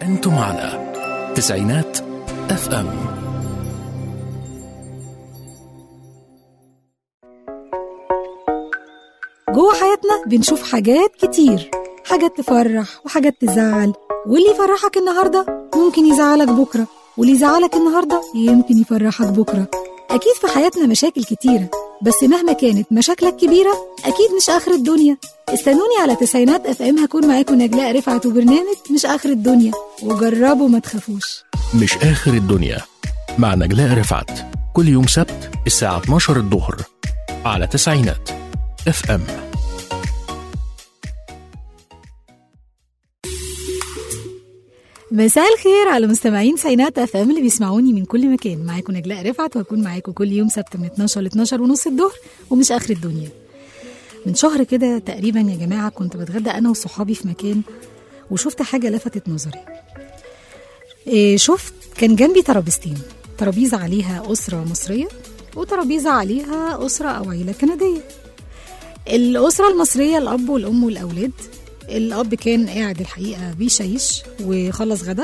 أنتم على تسعينات FM. جوه حياتنا بنشوف حاجات كتير، حاجات تفرح وحاجات تزعل، واللي يفرحك النهاردة ممكن يزعلك بكرة، واللي يزعلك النهاردة يمكن يفرحك بكرة. أكيد في حياتنا مشاكل كتيرة، بس مهما كانت مشاكلك كبيرة أكيد مش آخر الدنيا. استنوني على تسعينات FM، هكون معاكم نجلاء رفعت، وبرنامج مش آخر الدنيا، وجربوا ما تخافوش. مش آخر الدنيا مع نجلاء رفعت، كل يوم سبت الساعة 12 الظهر على تسعينات FM. مساء الخير على مستمعين تسعينات FM اللي بيسمعوني من كل مكان. معاكم نجلاء رفعت، وهكون معاكم كل يوم سبت من 12 ل 12 ونص الظهر، ومش آخر الدنيا. من شهر كده تقريبا يا جماعة كنت بتغدى أنا وصحابي في مكان، وشفت حاجة لفتت نظري. شفت كان جنبي ترابيزة عليها أسرة مصرية، وترابيزة عليها أسرة أو عيلة كندية. الأسرة المصرية الأب والأم والأولاد. الأب كان قاعد الحقيقة بيشيش وخلص غدا،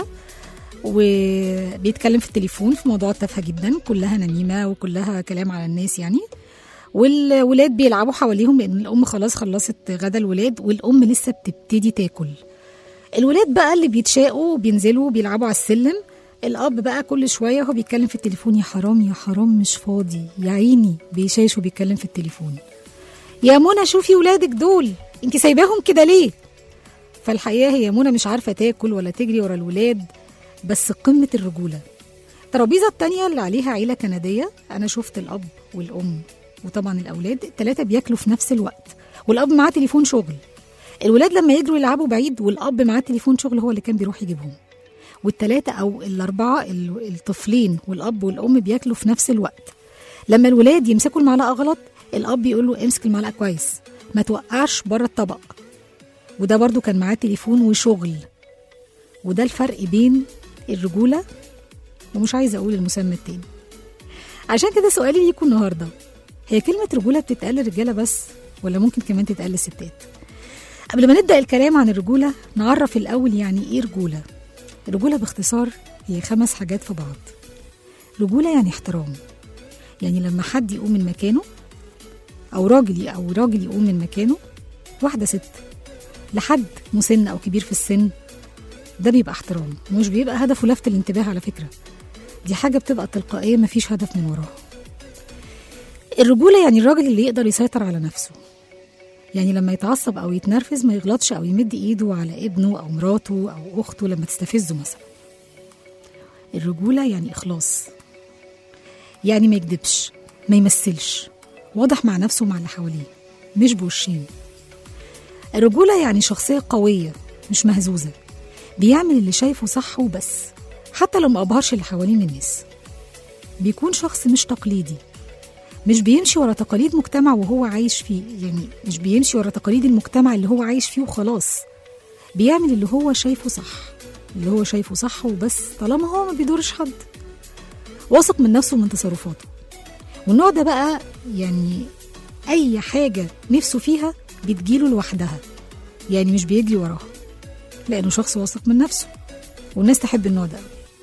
وبيتكلم في التليفون في موضوع تافهة جدا، كلها نميمة وكلها كلام على الناس يعني. والولاد بيلعبوا حواليهم، لأن الأم خلاص خلصت غدا الولاد، والأم لسه بتبتدي تاكل. الولاد بقى اللي بيتشاقوا وبينزلوا بيلعبوا على السلم. الأب بقى كل شوية هو بيتكلم في التليفون، يا حرام يا حرام مش فاضي يا عيني، بيشاش وبيتكلم في التليفون. يا منى شوفي ولادك دول، انت سايباهم كده ليه؟ فالحقيقة هي منى مش عارفة تاكل ولا تجري ورا الولاد، بس قمة الرجولة. الترابيزة التانية اللي عليها عيلة كندية، أنا شفت الأب والأم وطبعا الأولاد التلاتة بياكلوا في نفس الوقت، والأب معاه تليفون شغل. الولاد لما يجروا يلعبوا بعيد، والأب معاه تليفون شغل هو اللي كان بيروح يجيبهم. والتلاتة أو الأربعة الطفلين والأب والأم بياكلوا في نفس الوقت. لما الولاد يمسكوا المعلقة غلط، الأب يقول له امسك المعلقة كويس، ما توقعش بره الطبق. وده برضو كان معاه تليفون وشغل. وده الفرق بين الرجولة، ومش عايزة أقول المسمى التاني. عشان كده سؤالي ليكم النهاردة، هي كلمة رجولة بتتقال للرجالة بس، ولا ممكن كمان تتقال للستات؟ قبل ما نبدأ الكلام عن الرجولة، نعرف الأول يعني إيه رجولة. الرجولة باختصار هي 5 حاجات في بعض. رجولة يعني احترام، يعني لما حد يقوم من مكانه، أو راجل يقوم من مكانه، واحدة ست لحد مسن أو كبير في السن، ده بيبقى احترام، مش بيبقى هدفه لفت الانتباه. على فكرة دي حاجة بتبقى تلقائية، مفيش هدف من وراها. الرجولة يعني الراجل اللي يقدر يسيطر على نفسه، يعني لما يتعصب أو يتنرفز ما يغلطش أو يمد إيده على ابنه أو مراته أو أخته لما تستفزه مثلا. الرجولة يعني إخلاص، يعني ما يكدبش، ما يمثلش، واضح مع نفسه ومع اللي حواليه، مش بوشين. الرجولة يعني شخصية قوية مش مهزوزة، بيعمل اللي شايفه صح وبس، حتى لو ما أبهرش اللي حواليه من الناس. بيكون شخص مش تقليدي، مش بيمشي ورا تقاليد مجتمع وهو عايش فيه، يعني مش بيمشي ورا تقاليد المجتمع اللي هو عايش فيه وخلاص. بيعمل اللي هو شايفه صح وبس، طالما هو ما بيدورش حد. واثق من نفسه ومن تصرفاته. والنوع ده بقى يعني أي حاجة نفسه فيها بتجيله لوحدها، يعني مش بيجري وراها، لأنه شخص واثق من نفسه، والناس تحب النوع ده.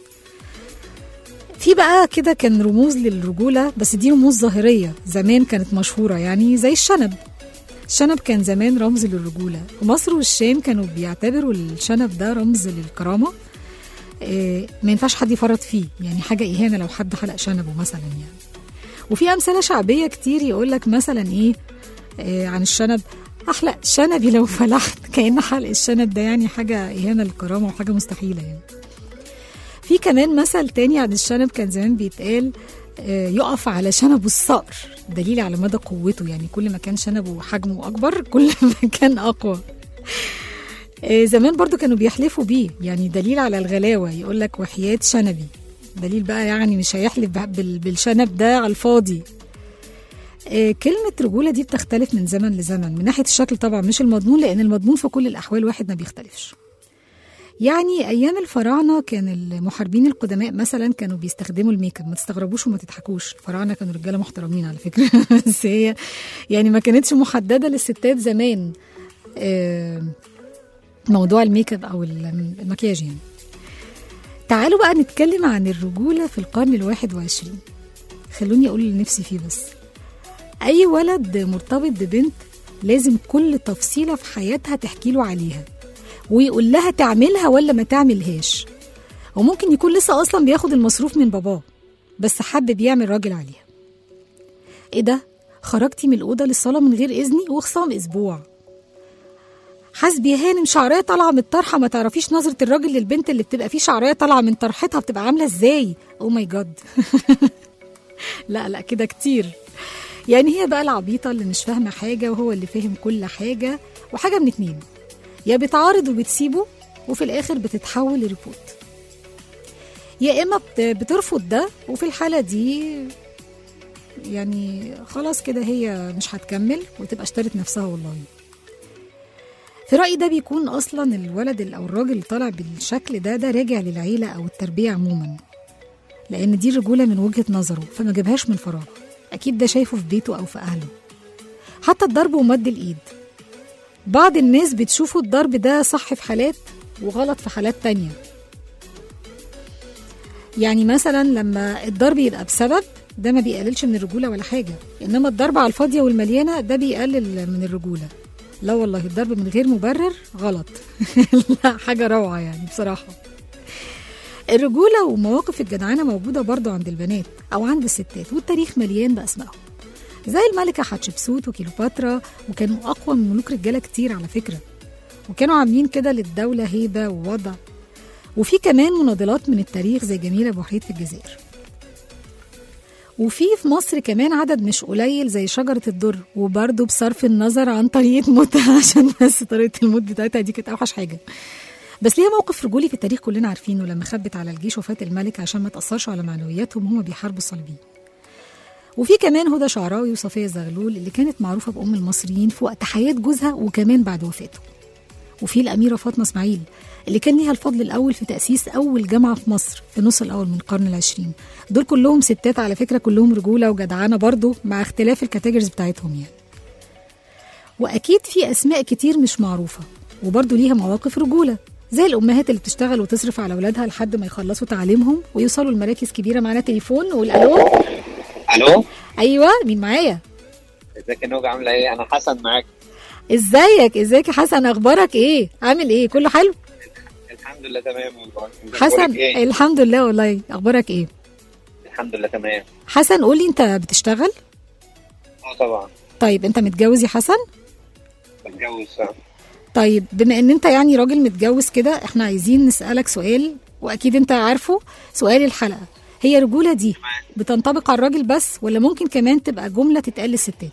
في بقى كده كان رموز للرجولة، بس دي رموز ظاهرية زمان كانت مشهورة، يعني زي الشنب كان زمان رمز للرجولة. ومصر والشام كانوا بيعتبروا الشنب ده رمز للكرامة. ما ينفعش حد يفرط فيه، يعني حاجة إهانة لو حد حلق شنبه مثلا يعني. وفي أمثلة شعبية كتير يقولك مثلا إيه عن الشنب، أحلق شنبي لو فلحت، كأن حلق الشنب ده يعني حاجة إهانة للكرامة وحاجة مستحيلة يعني. في كمان مثل تاني عن الشنب كان زمان بيتقال يقف على شنبه الصقر، دليل على مدى قوته، يعني كل ما كان شنبه حجمه أكبر كل ما كان أقوى. زمان برضو كانوا بيحلفوا بيه، يعني دليل على الغلاوة، يقولك وحياة شنبي، دليل بقى يعني مش هيحلف بالشنب ده على الفاضي. كلمة رجولة دي بتختلف من زمن لزمن، من ناحية الشكل طبعا مش المضمون، لأن المضمون في كل الأحوال واحد ما بيختلفش. يعني أيام الفراعنة كان المحاربين القدماء مثلا كانوا بيستخدموا الميك اب. ما تستغربوش وما تضحكوش، الفراعنة كانوا رجالة محترمين على فكرة بس هي يعني ما كانتش محددة للستات زمان موضوع الميك اب أو المكياج يعني. تعالوا بقى نتكلم عن الرجولة في القرن 21. خلوني أقول اللي نفسي فيه بس. أي ولد مرتبط ببنت لازم كل تفصيلة في حياتها تحكي له عليها، ويقول لها تعملها ولا ما تعملهاش. وممكن يكون لسه أصلا بياخد المصروف من باباه بس حابب يعمل راجل عليها. إيه ده؟ خرجتي من الأوضة للصلاة من غير إذني وخصام أسبوع. حسبي يا هانم شعرية طالعة من الطرحة، ما تعرفيش نظرة الراجل للبنت اللي بتبقى فيه شعرية طالعة من طرحتها بتبقى عاملة إزاي؟ أو ماي جاد. لا كده كتير. يعني هي بقى العبيطة اللي مش فاهمة حاجة وهو اللي فاهم كل حاجة، وحاجة من اتنين، يا بتعارض وبتسيبه وفي الآخر بتتحول لريبوت، يا إما بترفض ده وفي الحالة دي يعني خلاص كده هي مش هتكمل وتبقى اشترت نفسها. والله في رأيي ده بيكون أصلا الولد أو الراجل اللي طالع بالشكل ده راجع للعيلة أو التربية عموما، لأن دي الرجولة من وجهة نظره فما جابهاش من فراغ، أكيد ده شايفه في بيته أو في أهله. حتى الضرب ومد الإيد، بعض الناس بتشوفوا الضرب ده صح في حالات وغلط في حالات تانية. يعني مثلا لما الضرب يبقى بسبب، ده ما بيقللش من الرجولة ولا حاجة، إنما الضرب على الفاضية والمليانة ده بيقلل من الرجولة. لا والله الضرب من غير مبرر غلط. لا حاجة روعة يعني بصراحة. الرجولة ومواقف الجدعانة موجودة برضو عند البنات أو عند الستات، والتاريخ مليان بأسمائهم زي الملكة حتشبسوت وكيلوباترا، وكانوا أقوى من ملوك رجالة كتير على فكرة، وكانوا عاملين كده للدولة هيبة ووضع. وفي كمان مناضلات من التاريخ زي جميلة أبو حيد في الجزائر. وفي مصر كمان عدد مش قليل زي شجرة الدر، وبرضه بصرف النظر عن طريقة موتها عشان بس طريقة الموت بتاعتها دي كانت أوحش حاجة، بس ليها موقف رجولي في التاريخ كلنا عارفينه، لما خبت على الجيش وفاة الملك عشان ما تأثرش على معنوياتهم وهم بيحاربوا الصليبيين. وفي كمان هدى شعراوي وصفية زغلول اللي كانت معروفة بأم المصريين في وقت حياة جوزها وكمان بعد وفاته. وفي الأميرة فاطمة اسماعيل اللي كان ليها الفضل الأول في تأسيس أول جامعة في مصر في النص الأول من القرن العشرين. دول كلهم ستات على فكرة، كلهم رجولة وجدعانة برضو مع اختلاف الكاتيجوريز بتاعتهم يعني. وأكيد في أسماء كتير مش معروفة وبرضو ليها مواقف رجولة، زي الأمهات اللي بتشتغل وتصرف على أولادها لحد ما يخلصوا تعليمهم ويوصلوا لمراكز كبيرة. معانا تليفون، نقول ألو. ألو. أيوة، مين معايا؟ ازيك يا نوجة، عاملة ايه؟ أنا حسن معاك. ازيك يا حسن، أخبارك ايه؟ عامل ايه؟ كله حلو؟ الحمد لله تمام والله. حسن إيه؟ الحمد لله والله. أخبارك ايه؟ الحمد لله تمام. حسن قولي، أنت بتشتغل؟ طبعا. طيب أنت متجوز يا حسن؟ متجوز. طيب بما ان انت يعني راجل متجوز كده، احنا عايزين نسألك سؤال واكيد انت عارفه، سؤال الحلقة: هي الرجولة دي بتنطبق على الراجل بس ولا ممكن كمان تبقى جملة تتقال للستات؟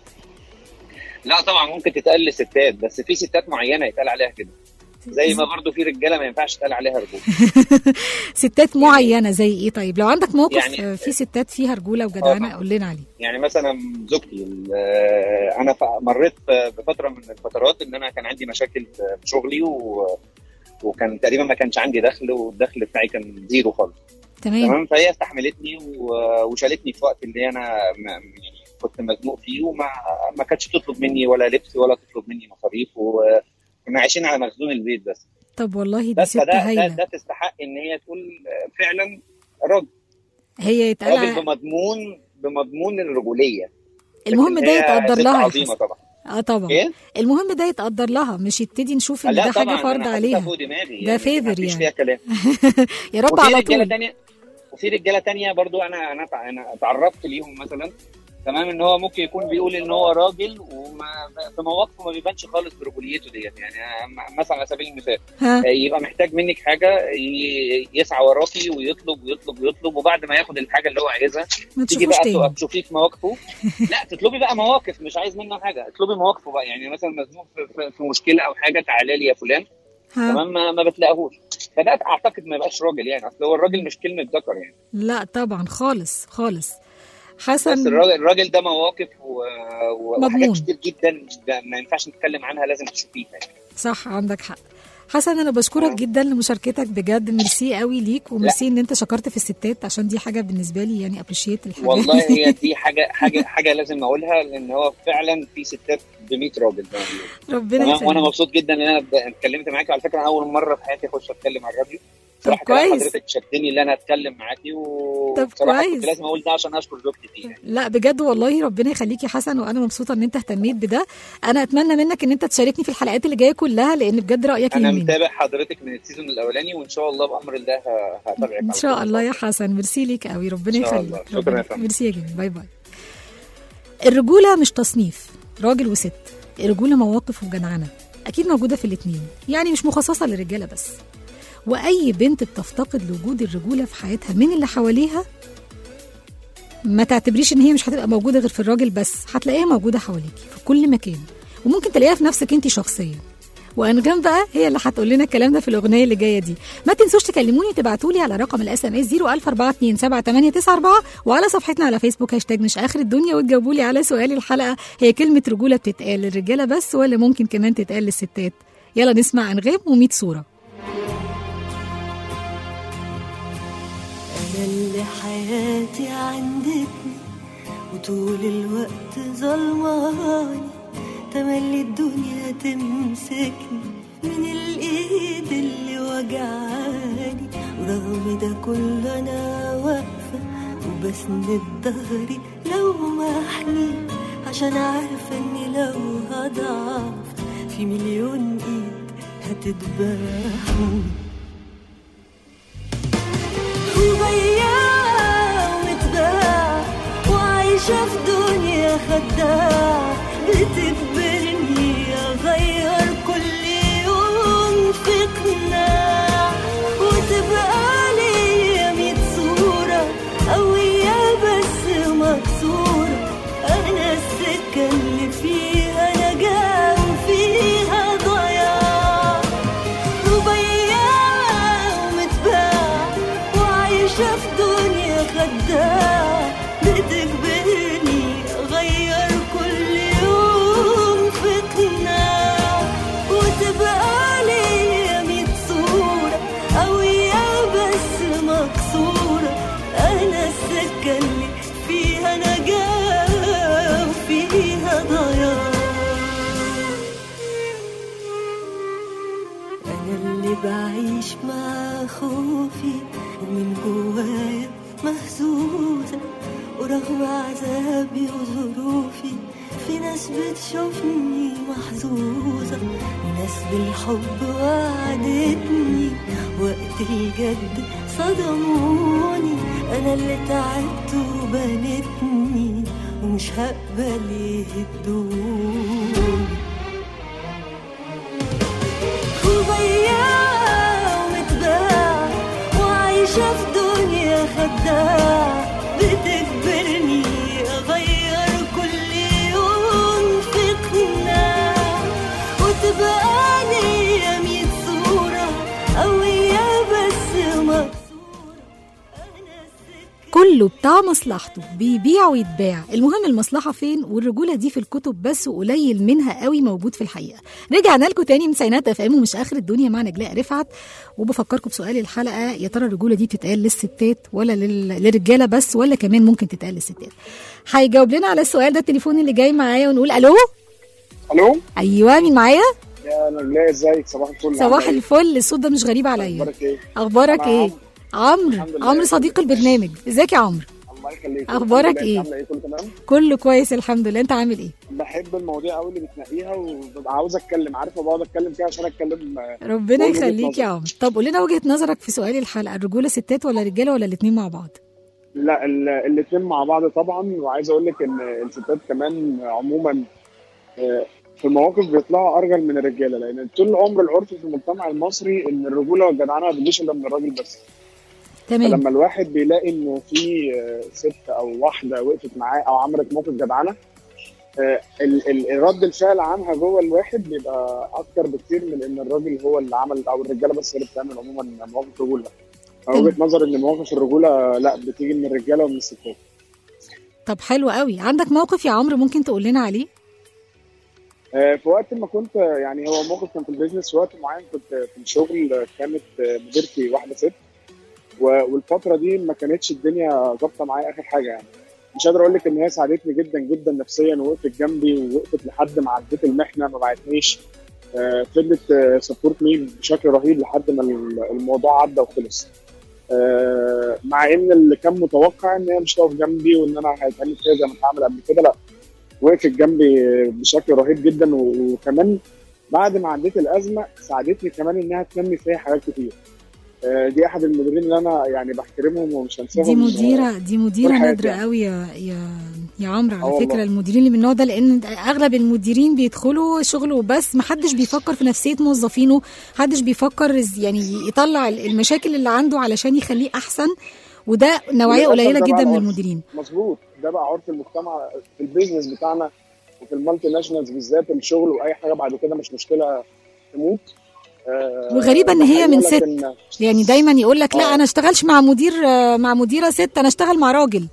لا طبعا ممكن تتقال للستات، بس في ستات معينة يتقال عليها كده، زي ما برضو في رجالة ما ينفعش تتقال عليها رجولة. ستات معينة زي ايه؟ طيب لو عندك موقف يعني في ستات فيها رجولة وجدعانة قول لنا عليه. يعني مثلا زوجتي، انا مريت بفترة من الفترات ان انا كان عندي مشاكل في شغلي وكان تقريبا ما كانش عندي دخل، والدخل بتاعي كان زيرو خالص. تمام. فهي استحملتني وشالتني في وقت اللي انا يعني كنت مزنوق فيه، وما كانتش تطلب مني ولا لبس ولا تطلب مني مصاريف، وكنا عايشين على مخزون البيت بس. طب والله دي ست هايلة. ده تستحق ان هي تقول فعلا راجل. هي يتقال راجل بمضمون الرجولية. المهم ده يتقدر لها. عظيمة طبعا. طبعا. إيه؟ المهم ده يتقدر لها، مش يبتدي نشوف ان ده حاجة فرض عليها. ده فيفر يعني. فيها كلام. يا رب على طول. وفي رجالة تانية برضو انا تعرفت ليهم مثلا، تمام، ان هو ممكن يكون بيقول ان هو راجل وما في مواقفه ما بيبانش خالص برجوليته ديت. يعني مثلا على سبيل المثال يبقى محتاج منك حاجه، يسعى وراكي ويطلب ويطلب ويطلب، وبعد ما ياخد الحاجه اللي هو عايزها تيجي بقى تشوفيه في مواقفه. لا تطلبي بقى مواقف، مش عايز منه حاجه، اطلبي مواقفه بقى. يعني مثلا مزنوق في مشكله او حاجه، تعالى لي يا فلان، تمام، ما بتلاقيهوش. فده اعتقد ما يبقاش راجل يعني، اصل هو الراجل مش كلمه ذكر يعني. لا طبعا خالص خالص. حسن بس الراجل ده مواقف وحاجات كتير جدا ما ينفعش نتكلم عنها، لازم تشوفيها يعني. صح، عندك حق. حسن انا بشكرك جدا لمشاركتك بجد، ميرسي قوي ليك، وميرسي ان انت شكرت في الستات عشان دي حاجه بالنسبه لي يعني ابريشيت الحاجات. والله هي دي حاجه لازم اقولها، لان هو فعلا في ستات ب100 راجل. ربنا يسلمك. وانا مبسوط جدا ان انا اتكلمت معاكي. على فكره اول مره في حياتي اخش اتكلم على الراديو، صراحه كويس. حضرتك شدني اللي انا اتكلم معاكي، طب وبصراحه كويس. كنت لازم اقول ده عشان اشكر زوجتي فيه. لا بجد والله ربنا يخليك يا حسن، وانا مبسوطه ان انت اهتميت بده. انا اتمنى منك ان انت تشاركني في الحلقات اللي جايه كلها، لان بجد رايك انا يهمني. متابع حضرتك من السيزون الاولاني، وان شاء الله بامر الله هتابعك ان شاء الله يا حسن. ميرسي ليك قوي، ربنا إن شاء يخليك. الله. شكرا يا فندم. ميرسي يا جميل، باي باي. الرجوله مش تصنيف راجل وست، الرجوله مواقف وجدعنه اكيد موجوده في الاثنين، يعني مش مخصصه للرجاله بس. واي بنت بتفتقد لوجود الرجوله في حياتها من اللي حواليها، ما تعتبريش ان هي مش هتبقى موجوده غير في الراجل بس، هتلاقيها موجوده حواليكي في كل مكان، وممكن تلاقيها في نفسك انت شخصيا. وانغام بقى هي اللي هتقول لنا الكلام ده في الاغنيه اللي جايه دي. ما تنسوش تكلموني تبعتوا لي على رقم الاس ام اس 014278894، وعلى صفحتنا على فيسبوك هاشتاج مش اخر الدنيا، وتجاوبوا لي على سؤال الحلقه: هي كلمه رجوله بتتقال للرجاله بس ولا ممكن كمان تتقال للستات؟ يلا نسمع انغام و100 صوره. أنا اللي حياتي عندتني وطول الوقت ظلماني، تملي الدنيا تمسكني من الإيد اللي وجعاني، ورغم ده كله أنا واقفة وبسند ظهري لو محني، عشان عارفة إني لو هضعف في مليون إيد هتذبحني. وبياع ومتباع وعايشة في دنيا خداع، بتجبرني أغير كل يوم في قناع، وتبقى ليا 100 صورة قوية بس مكسورة. أنا السكة اللي فيها نجاة وفيها ضياع. وبياع ومتباع وعايشة في دنيا خداع، بتجبرني أغير كل يوم في قناع، وتبقى ليا 100 صورة قوية بس مكسورة. أنا السكة اللي فيها نجاة وفيها ضياع. أنا اللي بعيش مع خوفي ومن جوايا مهزوزة، ورغم عذابي وظروفي في ناس بتشوفني محظوظة، وناس بالحب وعدتني وقت الجد صدموني. أنا اللي تعبت وبنتني ومش هقبل يهدوني. وبياع ومتباع وعايشة في دنيا خداع، بتجبرني أغير كل يوم في قناع، وتبقى ليا 100 صورة قوية بس مكسورة. كله بتاع مصلحته، بيبيع ويتباع، المهم المصلحة فين. والرجولة دي في الكتب بس، وقليل منها قوي موجود في الحقيقة. رجعنا لكم تاني من تسعينات اف ام ومش اخر الدنيا مع نجلاء رفعت، وبفكركم بسؤال الحلقة: يا ترى الرجولة دي بتتقال للستات ولا للرجالة بس، ولا كمان ممكن تتقال للستات؟ هيجاوب لنا على السؤال ده التليفون اللي جاي معايا، ونقول الو. الو، ايوه مين معايا؟ يا نجلاء ازيك؟ صباح الفل. صباح الفل. الصوت ده مش غريب عليا. اخبارك ايه؟ اخبارك ايه؟ عمرو صديق البرنامج. ازيك يا عمرو؟ الله يخليك. اخبارك ايه؟ عامله ايه؟ كله تمام؟ كله كويس الحمد لله. انت عامل ايه؟ بحب المواضيع قوي اللي بتنقيها، وببقى عاوز اتكلم، عارفه بقعد اتكلم فيها عشان اتكلم. ربنا يخليك يا عمرو. طب قول لنا وجهة نظرك في سؤال الحلقة: الرجولة ستات ولا رجاله ولا الاثنين مع بعض؟ لا، الاثنين مع بعض طبعا. وعايز اقول لك ان الستات كمان عموما في المواقف بيطلعوا ارجل من الرجاله، لان طول العمر العرف في المجتمع المصري ان الرجوله والجدعنه ما بتجيش الا من الراجل بس. تمام. فلما الواحد بيلاقي انه في ست او واحده وقفت معاه او عملت موقف جدعنه، الرد الفعل عنها جوه الواحد بيبقى اكتر بكتير من ان الراجل هو اللي عمل، او الرجاله بس هي اللي بتعمل عموما مواقف رجوله. وجهه نظر ان مواقف الرجوله لا بتيجي من الرجاله ومن الستات. طب حلو قوي. عندك موقف يا عمرو ممكن تقول لنا عليه؟ في وقت ما كنت، يعني هو موقف كان في البيزنس، في وقت معين كنت في الشغل، كانت مديرتي واحده ست، والفتره دي ما كانتش الدنيا ظابطه معايا اخر حاجه. يعني مش قادر اقول لك ان هي ساعدتني جدا جدا نفسيا، ووقفت جنبي ووقفت لحد ما عديت المحنه، ما بعتنيش، فضلت سبورت مي بشكل رهيب لحد ما الموضوع عدى وخلص. مع ان اللي كان متوقع ان هي مش هتقف جنبي وان انا هيتعمل فيها زي ما اتعمل قبل كده، لا وقفت جنبي بشكل رهيب جدا. وكمان بعد ما عديت الازمه ساعدتني كمان انها تنمي فيها حاجات كتير. دي احد المديرين اللي انا يعني بحترمهم ومش هنساهم. دي مديره نادره قوي يا عمرو على فكره، المديرين اللي من النوع ده، لان اغلب المديرين بيدخلوا شغله بس محدش بيفكر في نفسيه موظفينه، محدش بيفكر يعني يطلع المشاكل اللي عنده علشان يخليه احسن، وده نوعيه قليله جدا من المديرين. مظبوط، ده بقى عرف المجتمع في البيزنس بتاعنا وفي المالتي ناشونالز بالذات. الشغل واي حاجه بعد كده مش مشكله تموت. وغريبه ان هي من ست، يعني دايما يقول لك لا انا اشتغلش مع مديره ست، انا اشتغل مع راجل.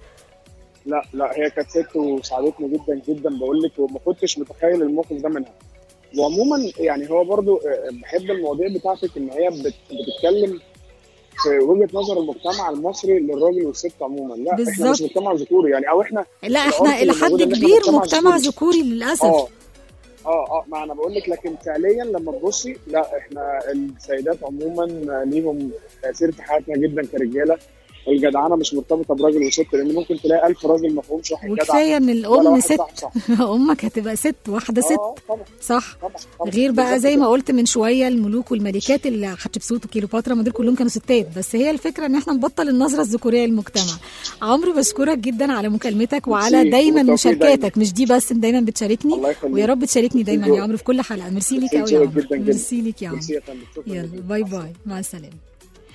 لا هي كانت ست وساعدتني جدا جدا بقول لك، وما كنتش متخيل الموقف ده منها. وعموما يعني هو برضو بحب المواضيع بتاعتك ان هي بتتكلم في وجهه نظر المجتمع المصري للراجل والست عموما. لا بالزبط. احنا مش مجتمع ذكوري يعني، او احنا الى حد كبير مجتمع ذكوري للاسف. ما انا بقول لك، لكن فعليا لما تبصي لا احنا السيدات عموما ليهم تاثير في حياتنا جدا كرجاله. الجدعنه مش مرتبطه براجل وست، لان ممكن تلاقي 1000 راجل ما فيهمش واحد جدع، وكفايه ان الام ست. امك هتبقى ست، واحده ست. طبعا. صح طبعا. غير بقى زي ما قلت من شويه الملوك والملكات اللي حتشبسوت وكيلوباترا، ما دول كلهم كانوا ستات، بس هي الفكره ان احنا نبطل النظره الذكوريه للمجتمع. عمرو بشكرك جدا على مكالمتك وعلى دايما مشاركاتك، مش دي بس، دايما بتشاركني ويا رب تشاركني دايما يا عمرو في كل حلقه. ميرسي ليك قوي يا عمرو. ميرسي ليك يا عمرو. يلا باي باي، مع السلامه.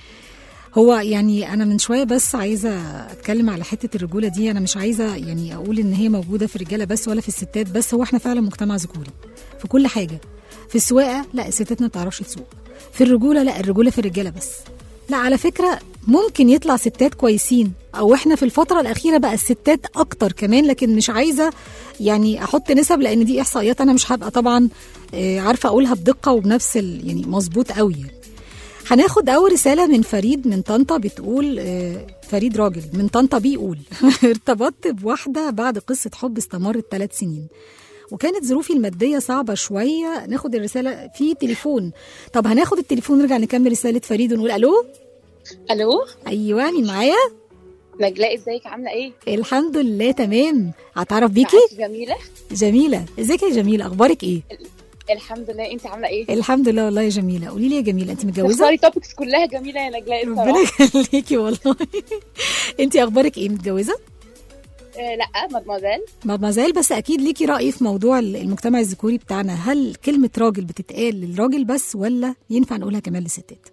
هو يعني أنا من شوية بس عايزة أتكلم على حتة الرجولة دي. أنا مش عايزة يعني أقول إن هي موجودة في الرجالة بس ولا في الستات بس، هو إحنا فعلا مجتمع ذكوري في كل حاجة. في السواقة لا الستات ما بتعرفش تسوق، في الرجولة لا الرجولة في الرجالة بس. لا على فكرة ممكن يطلع ستات كويسين، أو إحنا في الفترة الأخيرة بقى الستات أكتر كمان، لكن مش عايزة يعني أحط نسب لأن دي إحصائيات أنا مش هبقى طبعا عارفة أقولها بدقة وبنفس يعني مظبوط قوي. هناخد أول رسالة من فريد من طنطا، بتقول فريد راجل من طنطا بيقول ارتبطت بواحدة بعد قصة حب استمرت 3 سنين وكانت ظروفي المادية صعبة شوية. ناخد الرسالة في تليفون. طب هناخد التليفون نرجع نكمل رسالة فريد ونقول ألو. أيوة مين معايا؟ نجلاء، ازيك عاملة ايه؟ الحمد لله تمام. هتعرف بيكي؟ جميلة. ازيك يا جميلة، أخبارك ايه؟ الحمد لله، انت عامله ايه؟ الحمد لله والله يا جميله. قولي لي يا جميله، انت متجوزه؟ اختاري توبكس كلها جميله يا نجلاء. ربنا يخليكي والله. انت اخبارك ايه، متجوزه؟ لا مادمازيل. بس اكيد ليكي راي في موضوع المجتمع الذكوري بتاعنا. هل كلمه راجل بتتقال للراجل بس ولا ينفع نقولها كمان للستات؟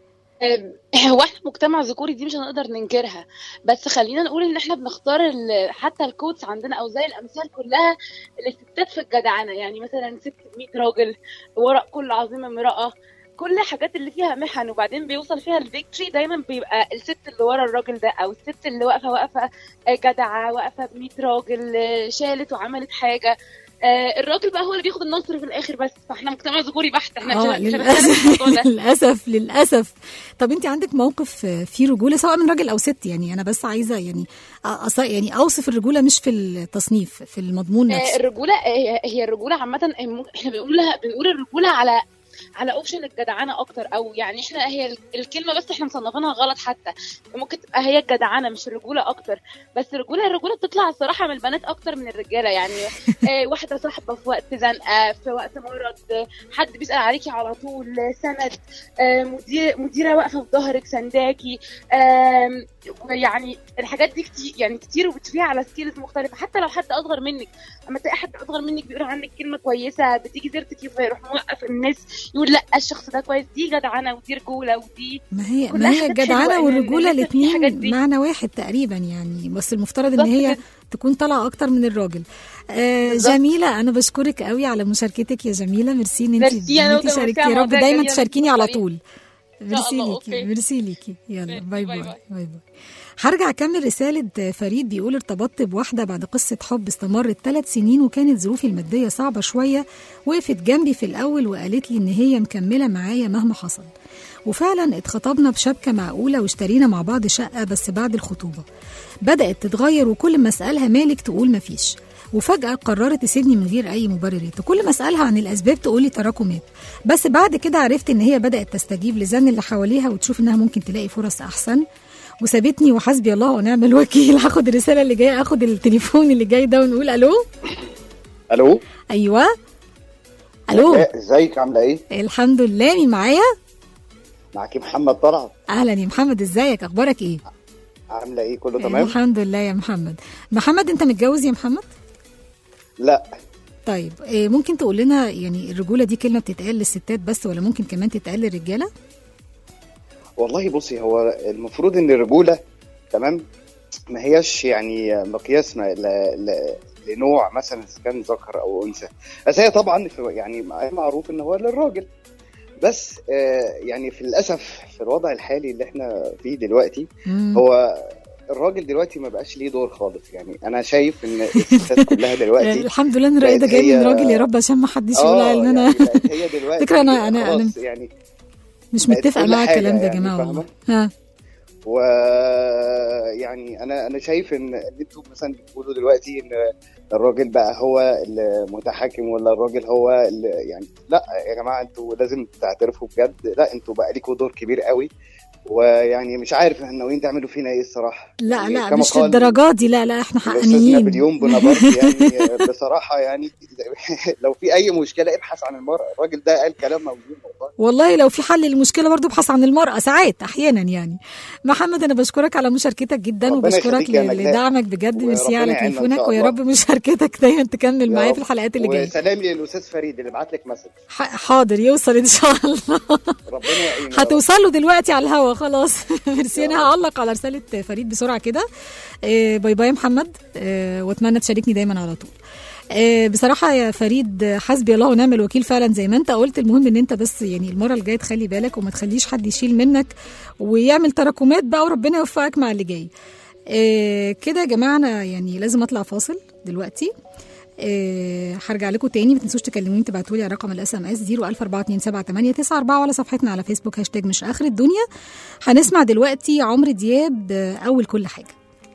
هو احنا مجتمع ذكوري دي مش هنقدر ننكرها، بس خلينا نقول ان احنا بنختار حتى الكوتس عندنا او زي الامثال كلها للستات في الجدعنه. يعني مثلا ست 100 راجل، وراء كل عظيمه امراه، كل حاجات اللي فيها محن وبعدين بيوصل فيها الفيكتري دايما بيبقى الست اللي ورا الراجل ده، او الست اللي واقفه جدعه، واقفه ب 100 راجل شالت وعملت حاجه. الراجل بقى هو اللي بياخد النصر في الاخر بس. فاحنا مجتمع ذكوري بحت، احنا للاسف. طب انت عندك موقف فيه رجوله سواء من راجل او ست؟ يعني انا بس عايزه يعني اوصف الرجوله مش في التصنيف، في المضمون نفسه. الرجوله هي الرجوله عامه، احنا بنقول الرجوله على اوبشن الجدعنه اكتر، او يعني احنا هي الكلمه بس احنا مصنفينها غلط. حتى ممكن تبقى هي الجدعنه مش الرجوله اكتر، بس الرجوله بتطلع الصراحه من البنات اكتر من الرجاله. يعني واحده صاحبه في وقت زنقه، في وقت مرض، حد بيسال عليكي على طول، سند، مديره واقفه في ظهرك سنداكي. يعني الحاجات دي كتير وبتفيها على سكيلز مختلفه. حتى لو حد اصغر منك، اما تلاقي حد اصغر منك بيقول عنك كلمه كويسه، بتيجي سيرتك فيروح موقف الناس يقول لا الشخص ده كويس، دي جدعنه ودي رجوله ودي ما هي الجدعنه والرجوله الاثنين معنى واحد تقريبا يعني، بس المفترض ان هي تكون طالعه اكتر من الراجل. جميله، انا بشكرك قوي على مشاركتك يا جميله. ميرسي ان انت شاركتي. يا رب دايما تشاركيني على طول. ميرسي ليكي. يلا باي باي. هرجع اكمل رساله فريد. بيقول ارتبطت بواحده بعد قصه حب استمرت 3 سنين وكانت ظروفي الماديه صعبه شويه، وقفت جنبي في الاول وقالت لي ان هي مكمله معايا مهما حصل، وفعلا اتخطبنا بشبكه معقوله واشترينا مع بعض شقه. بس بعد الخطوبه بدات تتغير، وكل ما اسالها مالك تقول مفيش، وفجأة قررت تسيبني من غير أي مبررات، وكل ما أسألها عن الأسباب تقولي تراكمات. بس بعد كده عرفت إن هي بدأت تستجيب لزن اللي حواليها وتشوف إنها ممكن تلاقي فرص أحسن وسابتني، وحسبي الله ونعم الوكيل. هاخد الرسالة اللي جاية، هاخد التليفون اللي جاي ده ونقول ألو. الو. أيوة ألو. ازيك عامله ايه؟ الحمد لله. مين معايا؟ معاكي محمد طلعت. أهلا يا محمد، إزيك؟ أخبارك إيه؟ عامله ايه؟ كله تمام؟ الحمد لله يا محمد. محمد أنت متجوز يا محمد؟ لا. طيب ممكن تقول لنا يعني الرجولة دي كلمة بتتقال للستات بس ولا ممكن كمان تتقال للرجالة؟ والله بصي، هو المفروض ان الرجوله تمام ما هياش يعني مقياس لنوع مثلا اذا كان ذكر او انثى، بس هي طبعا يعني معروف ان هو للراجل، بس يعني في للاسف في الوضع الحالي اللي احنا فيه دلوقتي هو الراجل دلوقتي ما بقاش ليه دور خالص. يعني انا شايف ان الستات كلها دلوقتي الحمد لله ان الرأي ده جاي من راجل، يا رب عشان ما حدش يقول ان انا يعني هي دلوقتي فكرة انا يعني مش متفقه مع الكلام ده يا جماعه والله. ها ويعني انا شايف ان انتوا مثلا بتقولوا دلوقتي ان الراجل بقى هو المتحكم ولا الراجل هو يعني لا يا جماعه، انتوا لازم تعترفوا بجد، لا انتوا بقى ليكوا دور كبير قوي، ويعني مش عارف احنا ناويين تعملوا فينا ايه الصراحه. لا يعني لا مش للدرجات دي، لا احنا حقانيين. نابليون بونابرت يعني بصراحه يعني لو في اي مشكله ابحث عن المراه، الراجل ده قال كلام موجود والله لو في حل للمشكله برضو ابحث عن المراه ساعات احيانا يعني. محمد انا بشكرك على مشاركتك جدا وبشكرك لدعمك بجد، ميرسي على تليفونك، ويا رب مشاركتك دايما تكمل معايا في الحلقات اللي جايه. وسلام للاستاذ فريد اللي بعت لك مسج. حاضر يوصل ان شاء الله. ربنا يعينك. هتوصل له دلوقتي على الهوا خلاص. ميرسي. انا هعلق على رساله فريد بسرعه كده. باي باي يا محمد، واتمنى تشاركني دايما على طول. بصراحه يا فريد حسبي الله ونعم الوكيل فعلا زي ما انت قلت. المهم ان انت بس يعني المره الجايه تخلي بالك وما تخليش حد يشيل منك ويعمل تراكمات بقى، وربنا يوفقك مع اللي جاي. كده يا جماعه انا يعني لازم اطلع فاصل دلوقتي. هرجع لكم تاني، ما تنسوش تكلموني تبعتوا لي على رقم الSMS 014278994 وعلى صفحتنا على فيسبوك مش اخر الدنيا. هنسمع دلوقتي عمرو دياب اول كل حاجه.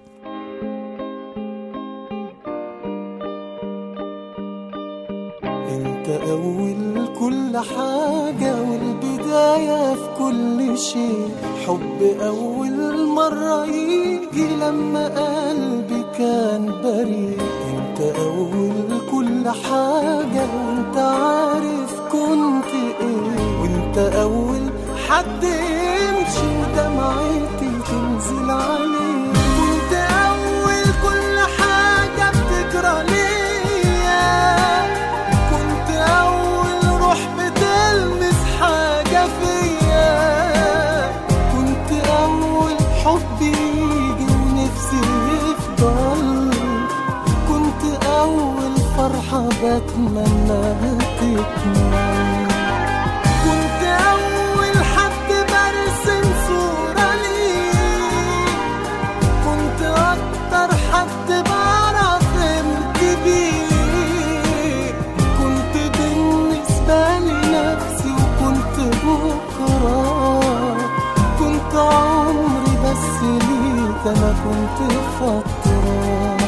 انت اول كل حاجه والبدايه في كل شيء، حب اول مره يجي لما قلبي كان بريء. انت اول كل حاجه وانت عارف كنت ايه، وانت اول حد يمشي ودمعتي تنزل عليه. وانت اول كل حاجه بتجرى ليا، كنت اول روح بتلمس حاجه فيا، كنت اول حب يجي ونفسي يفضل، كنت اول فرحه بتمناها تكمل، كنت اول حد برسم صوره ليك، كنت اكتر حد بعرف امتى بيك، كنت بالنسبه لنفسي وكنت بكره، كنت عمري بس ليك انا كنت فتره.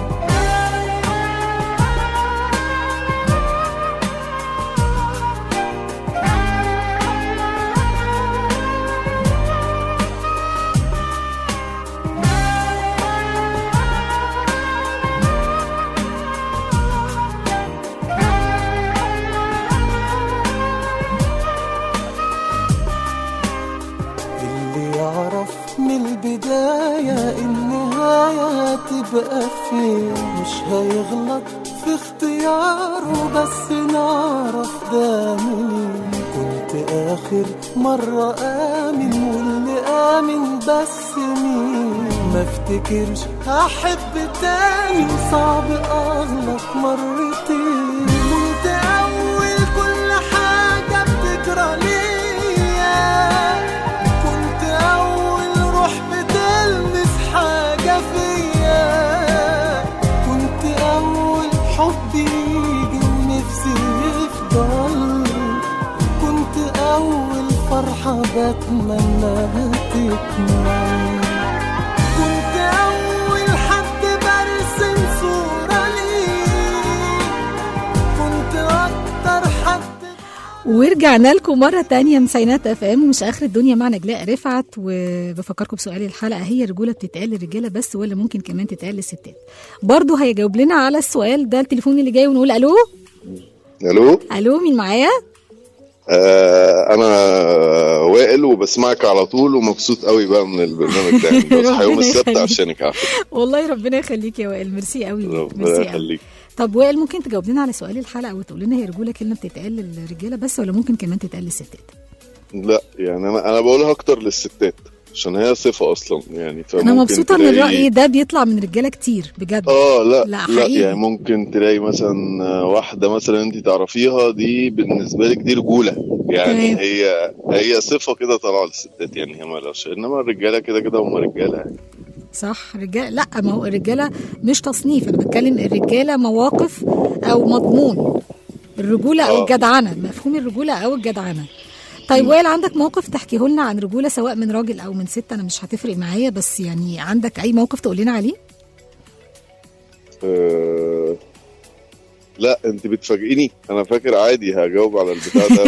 النهاية تبقى فين، مش هيغلط في اختياره بس نعرف ده منين. كنت آخر مرة آمن واللي آمن بس مين، ما افتكرش هحب تاني صعب أغلط مرتين. كنت أول كل حاجة بتجرى ليا، كنت أول روح بتلمس حاجة فيا، كنت أول حب يجي ونفسي يفضل، كنت أول فرحة بتمناها تكمل، كنت أول حد برسم صورة ليك، ورجعنا لكم مرة تانية من سينات اف ام ومش اخر الدنيا مع نجلاء رفعت. وبفكركم بسؤال الحلقة، هي الرجولة بتتقال للرجالة بس ولا ممكن كمان تتقال للستات؟ برضو هيجاوب لنا على السؤال ده التليفون اللي جاي، ونقول الو. الو مين معايا؟ انا وائل وبسمعك على طول ومبسوط قوي بقى من البرنامج ده. بصحى يوم السبت عشانك على فكرة. والله ربنا يخليك يا وائل، ميرسي قوي. ربنا يخليك. طب وائل، ممكن تجاوب لنا على سؤال الحلقة وتقول لنا هي رجولة كلمة بتتقال للرجالة بس ولا ممكن كمان تتقال للستات؟ لا يعني انا بقولها اكتر للستات عشان هي صفة اصلا يعني. انا مبسوطة ان الرأي ده بيطلع من رجالة كتير بجد. لا يعني ممكن تلاقي مثلا واحدة مثلا انت تعرفيها دي بالنسبة لك دي رجولة يعني. هي صفة كده طالعة للستات يعني، هي مالهاش. انما الرجالة كده هم رجالة يعني. صح رجالة. لا ما هو الرجالة مش تصنيف، انا بتكلم الرجالة مواقف او مضمون الرجولة او الجدعنة، مفهوم الرجولة او الجدعنة. طيب وائل، عندك موقف تحكيه لنا عن رجولة سواء من راجل او من ست؟ انا مش هتفرق معايا، بس يعني عندك اي موقف تقول لنا عليه؟ لا انت بتفاجئني، انا فاكر عادي هجاوب على البتاع ده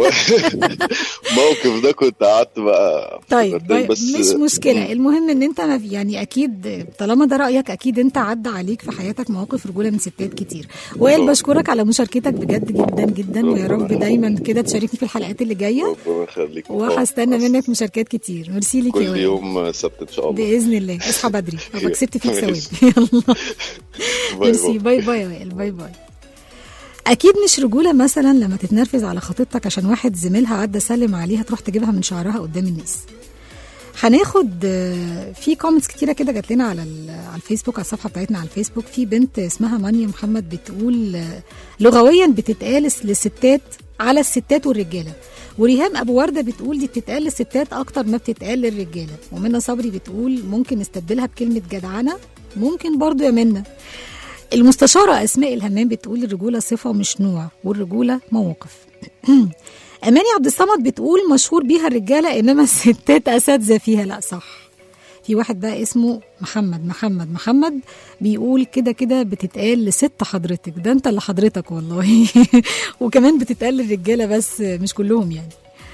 الموقف ده كنت قعدت بقى. طيب بس مش مشكله. المهم ان انت يعني اكيد طالما ده رايك اكيد انت عدى عليك في حياتك مواقف رجوله من ستات كتير. وائل بشكرك على مشاركتك بجد جدا جدا، ويا رب دايما كده تشاركني في الحلقات اللي جايه. ربنا يخليك، وهستنى منك مشاركات كتير. ميرسي ليك يا وائل. كل يوم سبت ان شاء الله باذن الله. اصحى بدري ابقى كسبت فيك ثواب. يلا ميرسي. باي باي يا وائل. باي باي. اكيد مش رجوله مثلا لما تتنرفز على خطيبتك عشان واحد زميلها عدى سلم عليها تروح تجيبها من شعرها قدام الناس. هناخد في كومنتس كتيره كده جات لنا على الفيسبوك، على الصفحه بتاعتنا على الفيسبوك. في بنت اسمها مانيا محمد بتقول لغويا بتتقال للستات على الستات والرجاله. وريهام ابو ورده بتقول دي بتتقال للستات اكتر ما بتتقال للرجاله. ومنى صبري بتقول ممكن نستبدلها بكلمه جدعنه. ممكن برضو يا منى. المستشارة أسماء الهمام بتقول الرجولة صفة مش نوع، والرجولة مواقف. أماني عبد الصمد بتقول مشهور بيها الرجالة إنما الستات أساتذة فيها. لا صح. في واحد بقى اسمه محمد بيقول كده بتتقال لست حضرتك. ده أنت اللي حضرتك والله. وكمان بتتقال للرجالة بس مش كلهم يعني.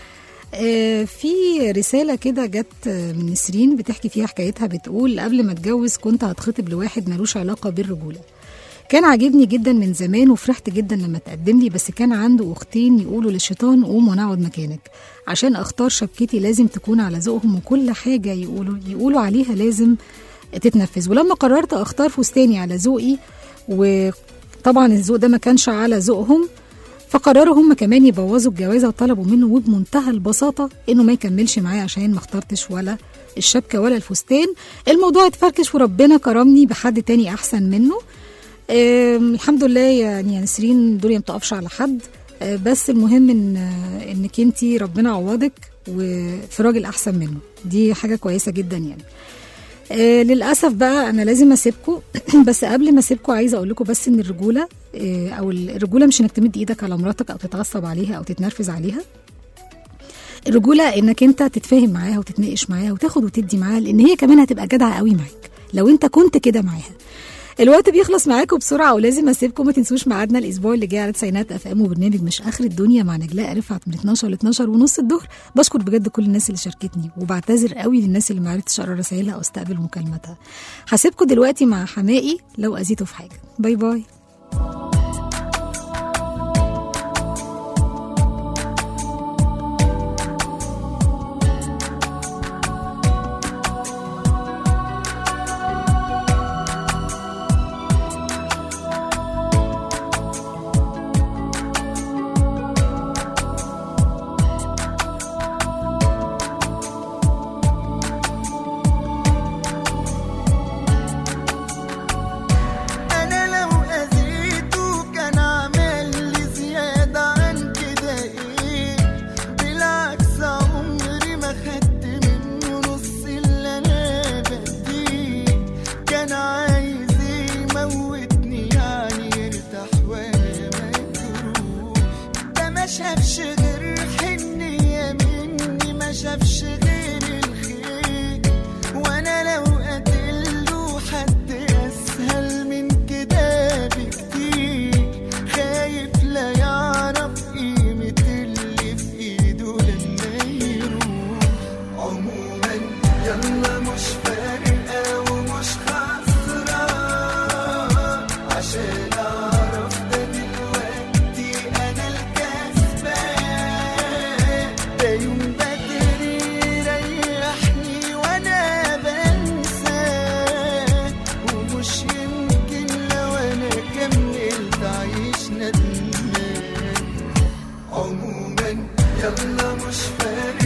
في رسالة كده جت من نسرين بتحكي فيها حكايتها. بتقول قبل ما اتجوز كنت هتخطب لواحد ملوش علاقة بالرجولة. كان عاجبني جدا من زمان وفرحت جدا لما تقدم لي، بس كان عنده اختين يقولوا للشيطان قوم ونقعد مكانك. عشان اختار شبكتي لازم تكون على ذوقهم، وكل حاجة يقولوا عليها لازم تتنفذ. ولما قررت اختار فستاني على ذوقي، وطبعا الذوق ده ما كانش على ذوقهم، فقرروا هم كمان يبوظوا الجوازة وطلبوا منه وبمنتهى البساطة انه ما يكملش معايا عشان ما اخترتش ولا الشبكة ولا الفستان. الموضوع اتفركش وربنا كرمني بحد تاني احسن منه. الحمد لله يعني يا نسرين، دول ما بتقفش على حد. بس المهم انك انتي ربنا عوضك وفي راجل احسن منه. دي حاجة كويسة جدا يعني. للأسف بقى أنا لازم أسيبكم. بس قبل ما أسيبكم عايزة أقول لكم بس إن الرجولة أو الرجولة مش إنك تمد إيدك على مراتك أو تتعصب عليها أو تتنرفز عليها. الرجولة إنك أنت تتفاهم معاها وتتناقش معاها وتاخد وتدي معاها، لأن هي كمان هتبقى جدعة قوي معاك لو أنت كنت كده معاها. الوقت بيخلص معاكم بسرعة ولازم أسيبكم. ما تنسوش ميعادنا الأسبوع اللي جاي على تسعينات اف ام وبرنامج مش آخر الدنيا مع نجلاء رفعت من 12 ل 12 ونص الظهر. بشكر بجد كل الناس اللي شاركتني، وبعتذر قوي للناس اللي ما عرفتش أقرأ رسائلها أو استقبل مكالمتها. هسيبكم دلوقتي مع حمائي لو أذيته في حاجة. باي باي. أنا لو يوم بدري ريحني وانا بنساه، ومش يمكن لو انا كملت عايش ندمان. عموما يلا مش فارق